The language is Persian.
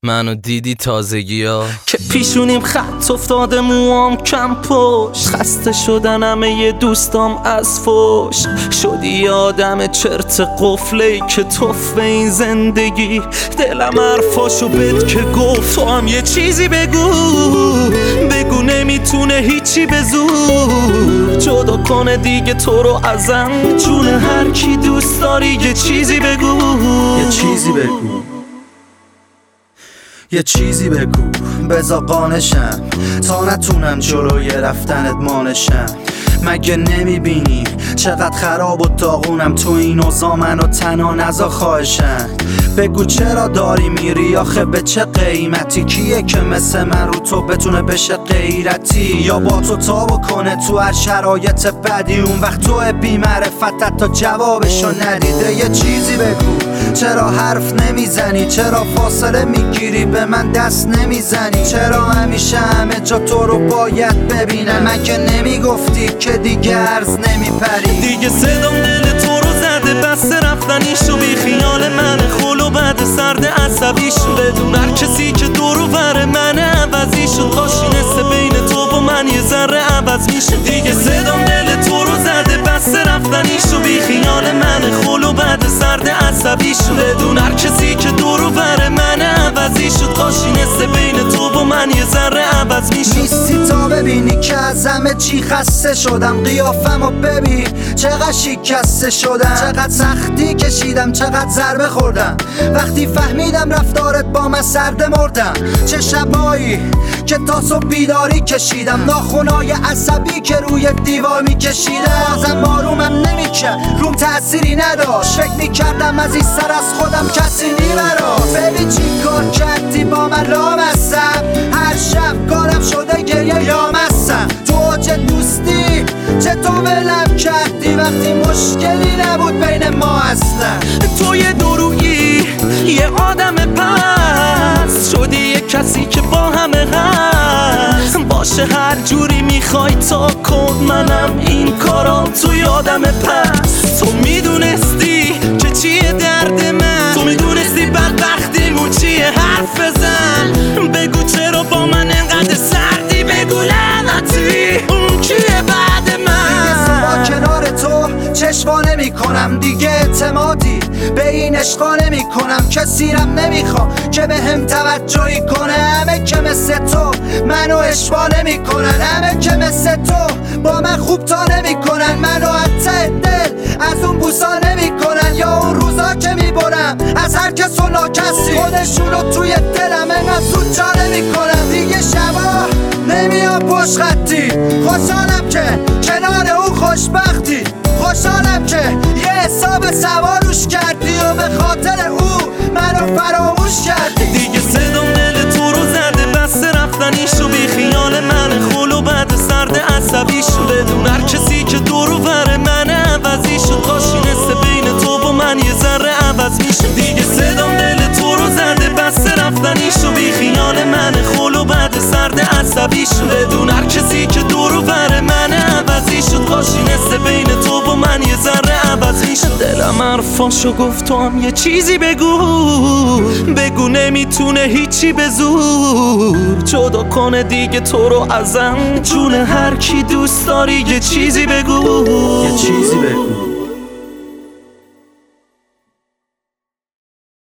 منو دیدی تازگی ها که پیشونیم خط افتاده، موام کم پشت، خسته شدن همه دوستام از فوش. شدی آدم چرت قفلی که توف این زندگی. دلم حرفاشو بد که گفت، تو هم یه چیزی بگو نمیتونه هیچی به زور جدا کنه دیگه تو رو ازم. جون هر کی دوست داری یه چیزی بگو، یه چیزی بگو، یه چیزی بگو بذار قانشم تا نتونم جلوی رفتنت مانشم. مگه نمیبینی چقدر خراب و داغونم تو این اوضاع؟ منو تنها نذار خواهشم. بگو چرا داری میری آخه به چه قیمتی؟ کیه که مثل من رو تو بتونه بشه غیرتی؟ یا با تو تابو کنه تو هر شرایط بدی؟ اون وقت تو بی معرفتت تا جوابشو ندیده. یه چیزی بگو چرا حرف نمیزنی؟ چرا فاصله میگیری به من دست نمیزنی؟ چرا همیشه همه جا تو رو باید ببینم؟ من که نمیگفتی که دیگه عرض نمیپری؟ دیگه صدام دل تو رو زده، بس رفتنیشو بی خیال من خلو بعد سرد عصبیشو. بدون هر کسی که دورو بره من عوضی شد، کاشی نسه بین تو و من یه ذره عوض میشه. دیگه صدام دل تو رو زده، بس رفتنیشو بی خیال من خلو بعد سرد عصبیشو. بدون هر کسی که دورو بره من عوضی شد، کاشی نسه بین تو و من یه ذره عوض میشه. نیستی تا ببینی که از همه چی خسته شدم. قیافمو ببین چقدر شکسته شدم، چقدر سختی کشیدم، چقدر ضربه خوردم. وقتی فهمیدم رفتارت با من سرد مردم. چه شبایی که تا صبح بیداری کشیدم، ناخونای عصبی که روی دیوار میکشیدم. ازم آرومم نمیکرد، روم تأثیری نداشت. فکر میکردم از این سر از خودم کسی نیبراست. ببین چی کار کردی با من لامستم، هر شب کارم شده گریه یامستم. تو چه دوستی چه تو ولم کردی وقتی مشکلی نبود بین ما اصلا. تو یه درویی یه آدم پس شدی، یه کسی که با همه هست. باشه هر جوری میخوای تا کن، منم این کارا تو یادم پس. تو میدونستی که چیه درد من، تو میدونستی بدبختیمون چیه، حرف بزن. بگو چرا با من انقدر سردی، بگو لعنتی اون کیه بعد من. دیگه کنار تو چشوا نمی کنم، دیگه اعتمادی به این عشقا نمی کنم. کسی رم نمیخوام که به هم توجهی کنه. همه که مثل تو منو اشوا نمی کنن، همه که مثل تو با من خوب تا نمی کنن. منو حتی دل از اون بوسا نمی کنن، یا اون روزا که میبرم از هر کس و ناکسی خودشونو توی دلم انقدر زود جا نمی کنن. دیگه شبا نمیام پشت خطی، خوشحالم که کنار اون خوشبختی. خوشحالم که یه حساب سواروش کردی و به خاطر او منو فراموش کردی. دیگه صدام دل تو رو زده، بس رفتنیشو بی خیال من خلو بعد سرد عصبیشو. بدون هر کسی که دورو بره من عوضی شد، کاشی نسه بین تو و من یه ذره عوض میشه. دیگه صدام دل تو رو زده، بس رفتنیشو بی خیال من خلو بعد سرد عصبیشو. بدون هر کسی که دورو بره من عوضی شد، کاشی نسه بین تو و من یه ذره عوض میشه. دلم حرفاشو گفت، تو هم یه چیزی بگو نمیتونه هیچی به زور جدا کنه دیگه تو رو ازم. جون هر کی دوست داری یه چیزی بگو، یه چیزی بگو.